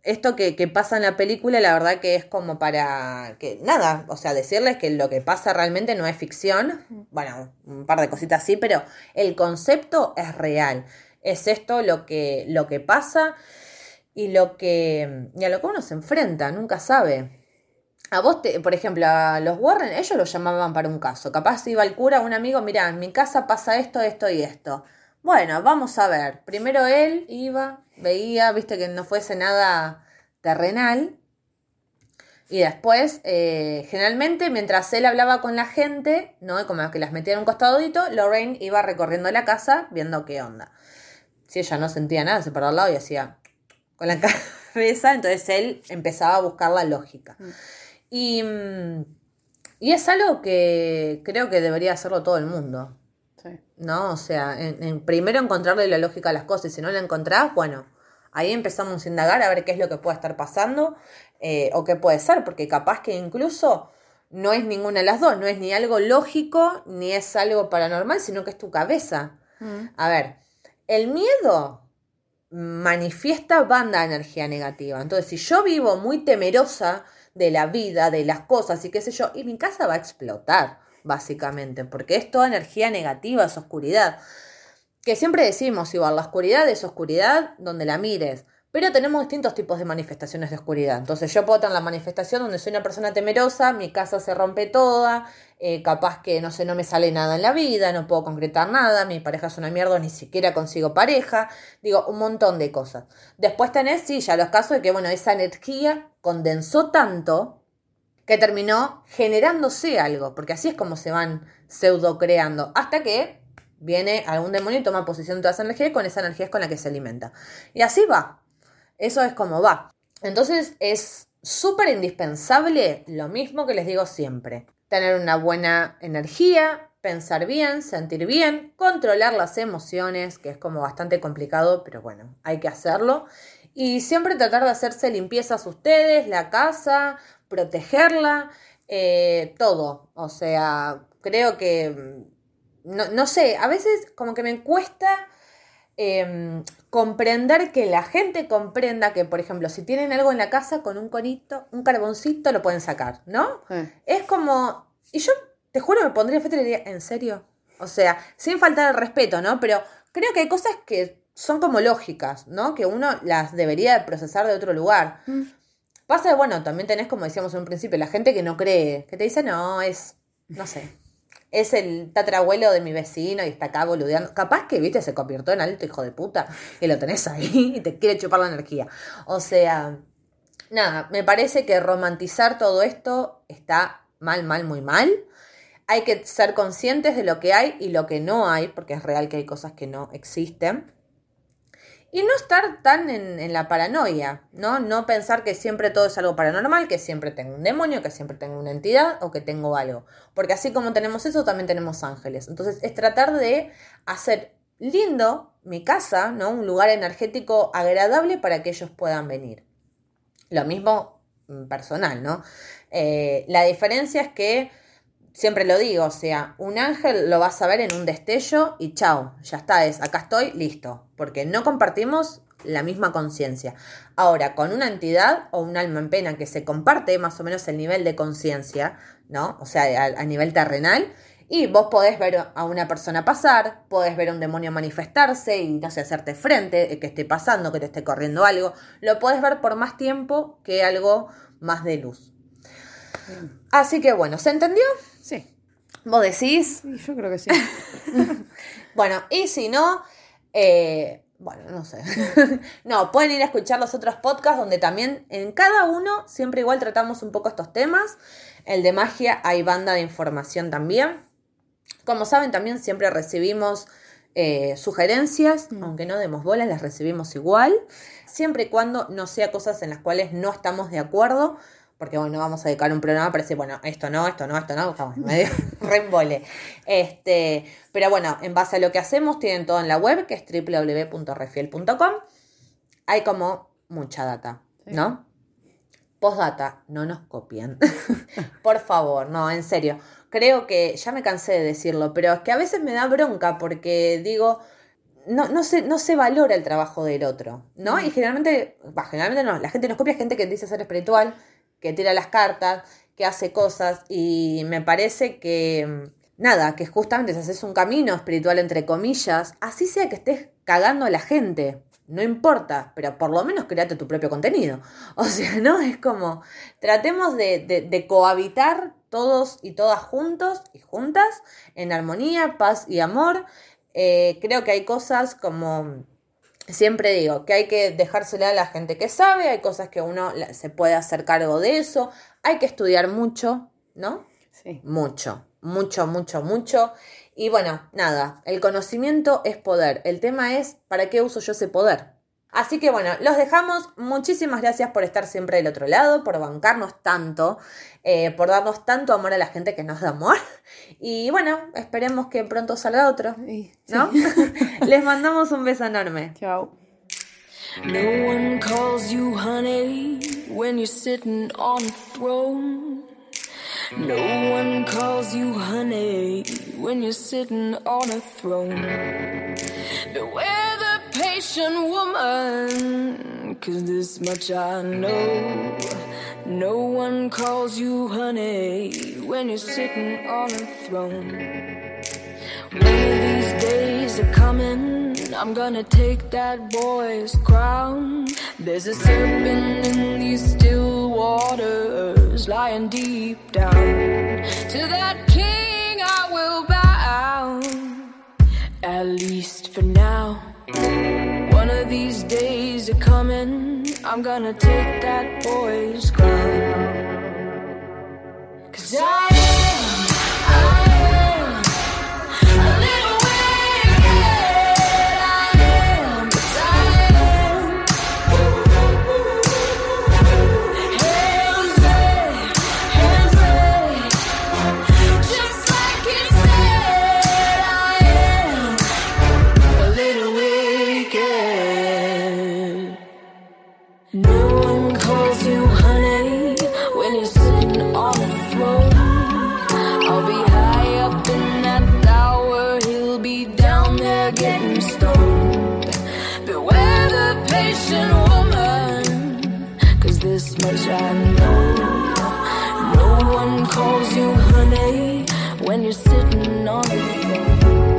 esto que pasa en la película, la verdad que es como para que, nada, o sea, decirles que lo que pasa realmente no es ficción. Bueno, un par de cositas así, pero el concepto es real. Es esto lo que pasa y a lo que uno se enfrenta, nunca sabe. A vos, por ejemplo, a los Warren, ellos lo llamaban para un caso. Capaz iba el cura, un amigo, mirá, en mi casa pasa esto, esto y esto. Bueno, vamos a ver. Primero él iba, veía, viste que no fuese nada terrenal. Y después, generalmente, mientras él hablaba con la gente, ¿no? Como que las metía en un costadito, Lorraine iba recorriendo la casa viendo qué onda. Si ella no sentía nada, se paraba al lado y hacía con la cabeza. Entonces él empezaba a buscar la lógica. Y es algo que creo que debería hacerlo todo el mundo. Sí. ¿No? O sea, primero encontrarle la lógica a las cosas. Y si no la encontrás, bueno, ahí empezamos a indagar a ver qué es lo que puede estar pasando o qué puede ser. Porque capaz que incluso no es ninguna de las dos. No es ni algo lógico ni es algo paranormal, sino que es tu cabeza. A ver, el miedo manifiesta banda de energía negativa. Entonces, si yo vivo muy temerosa de la vida, de las cosas y qué sé yo, y mi casa va a explotar, básicamente, porque es toda energía negativa, es oscuridad. Que siempre decimos igual, la oscuridad es oscuridad donde la mires, pero tenemos distintos tipos de manifestaciones de oscuridad. Entonces yo puedo tener la manifestación donde soy una persona temerosa, mi casa se rompe toda, capaz que, no sé, no me sale nada en la vida, no puedo concretar nada, mi pareja es una mierda, ni siquiera consigo pareja, digo, un montón de cosas. Después tenés, sí, ya los casos de que, bueno, esa energía condensó tanto que terminó generándose algo, porque así es como se van pseudo creando, hasta que viene algún demonio y toma posesión de toda esa energía y con esa energía es con la que se alimenta. Y así va. Eso es como va. Entonces es súper indispensable lo mismo que les digo siempre. Tener una buena energía, pensar bien, sentir bien, controlar las emociones, que es como bastante complicado, pero bueno, hay que hacerlo. Y siempre tratar de hacerse limpiezas ustedes, la casa, protegerla, todo. O sea, creo que, no sé, a veces como que me cuesta comprender que la gente comprenda que, por ejemplo, si tienen algo en la casa con un conito, un carboncito, lo pueden sacar, ¿no? Es como, y yo te juro me pondría frente y le diría, ¿en serio? O sea, sin faltar el respeto, ¿no? Pero creo que hay cosas que son como lógicas, ¿no? Que uno las debería procesar de otro lugar. Pasa que, bueno, también tenés, como decíamos en un principio, la gente que no cree, que te dice, no sé, es el tatarabuelo de mi vecino y está acá boludeando. Capaz que, viste, se convirtió en alto hijo de puta y lo tenés ahí y te quiere chupar la energía. O sea, nada, me parece que romantizar todo esto está mal, muy mal. Hay que ser conscientes de lo que hay y lo que no hay, porque es real que hay cosas que no existen. Y no estar tan en la paranoia, ¿no? No pensar que siempre todo es algo paranormal, que siempre tengo un demonio, que siempre tengo una entidad o que tengo algo. Porque así como tenemos eso, también tenemos ángeles. Entonces es tratar de hacer lindo mi casa, ¿no? Un lugar energético agradable para que ellos puedan venir. Lo mismo personal, ¿no? La diferencia es que siempre lo digo, o sea, un ángel lo vas a ver en un destello y chao, ya está, acá estoy, listo, porque no compartimos la misma conciencia. Ahora, con una entidad o un alma en pena que se comparte más o menos el nivel de conciencia, ¿no? O sea, a nivel terrenal, y vos podés ver a una persona pasar, podés ver a un demonio manifestarse y, no sé, hacerte frente, que esté pasando, que te esté corriendo algo, lo podés ver por más tiempo que algo más de luz. Así que bueno, ¿se entendió? Sí. ¿Vos decís? Sí, yo creo que sí. Bueno, y si no, bueno, no sé. No, pueden ir a escuchar los otros podcasts donde también en cada uno siempre igual tratamos un poco estos temas. El de magia hay banda de información también. Como saben, también siempre recibimos sugerencias, aunque no demos bolas, las recibimos igual. Siempre y cuando no sea cosas en las cuales no estamos de acuerdo. Porque bueno, vamos a dedicar un programa para decir, bueno, esto no, estamos medio reembole. Pero bueno, en base a lo que hacemos, tienen todo en la web, que es www.refiel.com. Hay como mucha data, ¿no? Postdata, no nos copien. Por favor, no, en serio. Creo que, ya me cansé de decirlo, pero es que a veces me da bronca porque digo, no se valora el trabajo del otro, ¿no? Y generalmente no, la gente nos copia, gente que dice ser espiritual, que tira las cartas, que hace cosas, y me parece que, nada, que justamente si haces un camino espiritual, entre comillas, así sea que estés cagando a la gente, no importa, pero por lo menos créate tu propio contenido. O sea, ¿no? Es como, tratemos de cohabitar todos y todas juntos y juntas, en armonía, paz y amor. Creo que hay cosas, como siempre digo, que hay que dejársela a la gente que sabe, hay cosas que uno se puede hacer cargo de eso, hay que estudiar mucho, ¿no? Sí. Mucho. Y bueno, nada, el conocimiento es poder. El tema es, ¿para qué uso yo ese poder? Así que bueno, los dejamos. Muchísimas gracias por estar siempre del otro lado, por bancarnos tanto, por darnos tanto amor a la gente que nos da amor. Y bueno, esperemos que pronto salga otro, ¿no? Sí. Les mandamos un beso enorme. Chao. No one calls you honey when you're sitting on a throne. No one calls you honey when you're sitting on a throne. Beware the patient woman, 'cause this much I know. No one calls you honey when you're sitting on a throne. One of these days are coming, I'm gonna take that boy's crown. There's a serpent in these still waters, lying deep down. To that king I will bow, at least for now. One of these days are coming, I'm gonna take that boy's crown. 'Cause I am a little wicked, I am, yes I am. Hands raised, just like it said, I am a little wicked. No one calls you honey when you're sitting on a throne. I'll be high up in that tower, he'll be down there getting stoned. Beware the patient woman, 'cause this much I know. No one calls you honey when you're sitting on a throne.